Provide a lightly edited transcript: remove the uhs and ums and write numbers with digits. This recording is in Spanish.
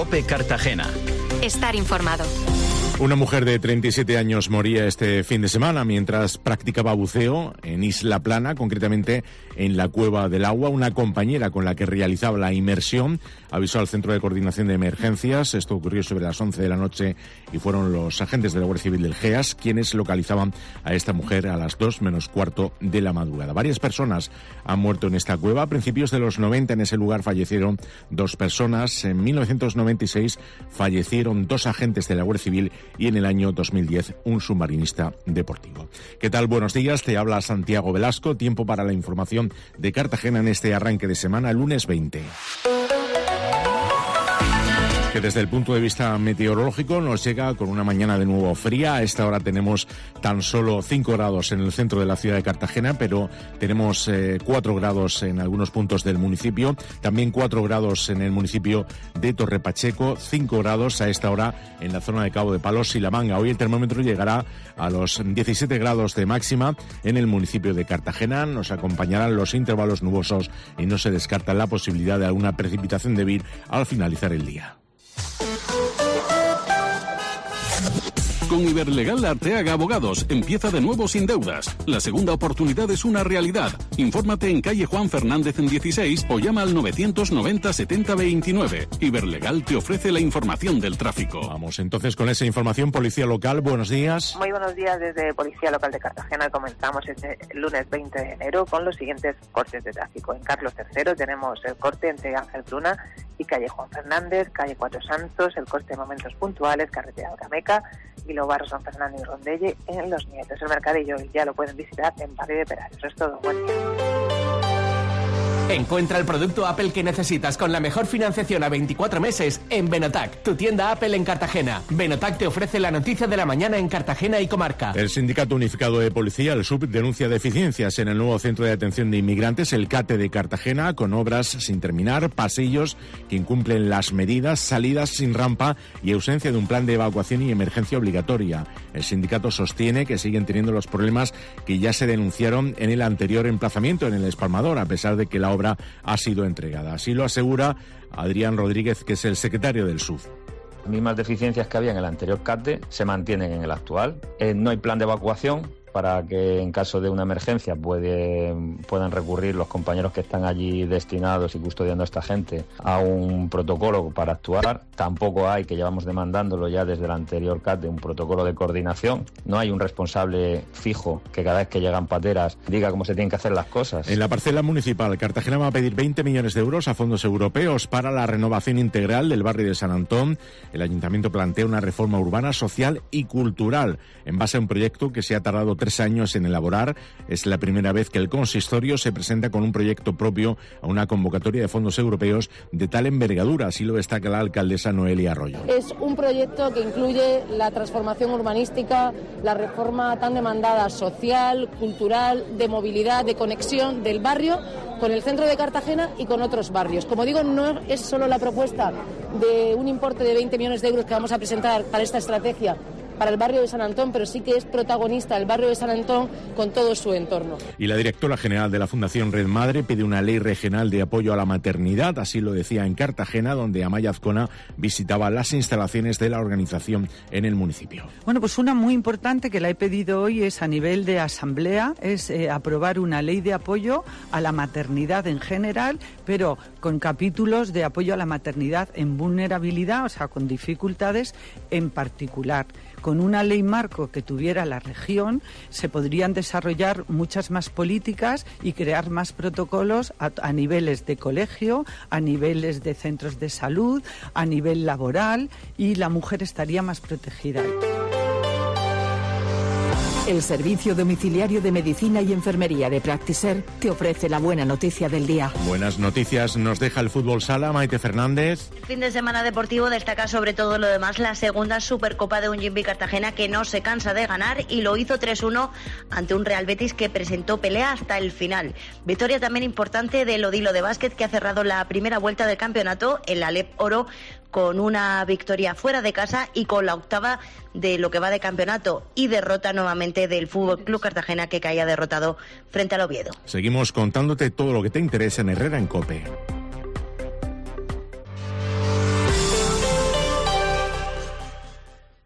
COPE Cartagena. Estar informado. Una mujer de 37 años moría este fin de semana mientras practicaba buceo en Isla Plana, concretamente en la Cueva del Agua. Una compañera con la que realizaba la inmersión avisó al Centro de Coordinación de Emergencias. Esto ocurrió sobre las 11 de la noche y fueron los agentes de la Guardia Civil del GEAS quienes localizaban a esta mujer a las 2 menos cuarto de la madrugada. Varias personas han muerto en esta cueva. A principios de los 90 en ese lugar fallecieron 2 personas. En 1996 fallecieron 2 agentes de la Guardia Civil y en el año 2010 un submarinista deportivo. ¿Qué tal? Buenos días, te habla Santiago Velasco. Tiempo para la información de Cartagena en este arranque de semana, lunes 20. Que desde el punto de vista meteorológico nos llega con una mañana de nuevo fría. A esta hora tenemos tan solo 5 grados en el centro de la ciudad de Cartagena, pero tenemos 4 grados en algunos puntos del municipio, también 4 grados en el municipio de Torrepacheco, 5 grados a esta hora en la zona de Cabo de Palos y La Manga. Hoy el termómetro llegará a los 17 grados de máxima en el municipio de Cartagena. Nos acompañarán los intervalos nubosos y no se descarta la posibilidad de alguna precipitación débil al finalizar el día. Con Iberlegal Arteaga Abogados, empieza de nuevo sin deudas. La segunda oportunidad es una realidad. Infórmate en calle Juan Fernández en 16 o llama al 990 70 29. Iberlegal te ofrece la información del tráfico. Vamos entonces con esa información. Policía Local, buenos días. Muy buenos días desde Policía Local de Cartagena. Comenzamos este lunes 20 de enero con los siguientes cortes de tráfico. En Carlos III tenemos el corte entre Ángel Pruna y calle Juan Fernández, calle Cuatro Santos, el corte de momentos puntuales, carretera Alcameca, Vilo Barro, San Fernando y Rondelle en Los Nietos. El mercadillo ya lo pueden visitar en Barrio de Perales. Eso es todo. Buen día. Encuentra el producto Apple que necesitas con la mejor financiación a 24 meses en Benotac, tu tienda Apple en Cartagena. Benotac te ofrece la noticia de la mañana en Cartagena y comarca. El Sindicato Unificado de Policía, el SUB, denuncia deficiencias en el nuevo Centro de Atención de Inmigrantes, el CATE de Cartagena, con obras sin terminar, pasillos que incumplen las medidas, salidas sin rampa y ausencia de un plan de evacuación y emergencia obligatoria. El sindicato sostiene que siguen teniendo los problemas que ya se denunciaron en el anterior emplazamiento, en el Espalmador, a pesar de que la obra ha sido entregada. Así lo asegura Adrián Rodríguez, que es el secretario del SUB. Las mismas deficiencias que había en el anterior CATE se mantienen en el actual. No hay plan de evacuación para que en caso de una emergencia puedan recurrir los compañeros que están allí destinados y custodiando a esta gente a un protocolo para actuar. Tampoco hay, que llevamos demandándolo ya desde el anterior CATE, un protocolo de coordinación. No hay un responsable fijo que cada vez que llegan pateras diga cómo se tienen que hacer las cosas. En la parcela municipal, Cartagena va a pedir 20 millones de euros a fondos europeos para la renovación integral del barrio de San Antón. El ayuntamiento plantea una reforma urbana, social y cultural en base a un proyecto que se ha tardado 3 años en elaborar. Es la primera vez que el consistorio se presenta con un proyecto propio a una convocatoria de fondos europeos de tal envergadura, así lo destaca la alcaldesa Noelia Arroyo. Es un proyecto que incluye la transformación urbanística, la reforma tan demandada social, cultural, de movilidad, de conexión del barrio con el centro de Cartagena y con otros barrios. Como digo, no es solo la propuesta de un importe de 20 millones de euros que vamos a presentar para esta estrategia para el barrio de San Antón, pero sí que es protagonista el barrio de San Antón con todo su entorno. Y la directora general de la Fundación Red Madre pide una ley regional de apoyo a la maternidad, así lo decía en Cartagena, donde Amaya Azcona visitaba las instalaciones de la organización en el municipio. Bueno, pues una muy importante que la he pedido hoy es a nivel de asamblea, es aprobar una ley de apoyo a la maternidad en general, pero con capítulos de apoyo a la maternidad en vulnerabilidad, o sea, con dificultades en particular. Con una ley marco que tuviera la región, se podrían desarrollar muchas más políticas y crear más protocolos a niveles de colegio, a niveles de centros de salud, a nivel laboral, y la mujer estaría más protegida. El Servicio Domiciliario de Medicina y Enfermería de Practiser te ofrece la buena noticia del día. Buenas noticias nos deja el fútbol sala, Maite Fernández. Fin de semana deportivo destaca sobre todo lo demás la segunda Supercopa de Unjimbi Cartagena, que no se cansa de ganar y lo hizo 3-1 ante un Real Betis que presentó pelea hasta el final. Victoria también importante del Odilo de básquet, que ha cerrado la primera vuelta del campeonato, el Alep Oro, con una victoria fuera de casa y con la octava de lo que va de campeonato, y derrota nuevamente del Fútbol Club Cartagena, que caía derrotado frente al Oviedo. Seguimos contándote todo lo que te interesa en Herrera en COPE.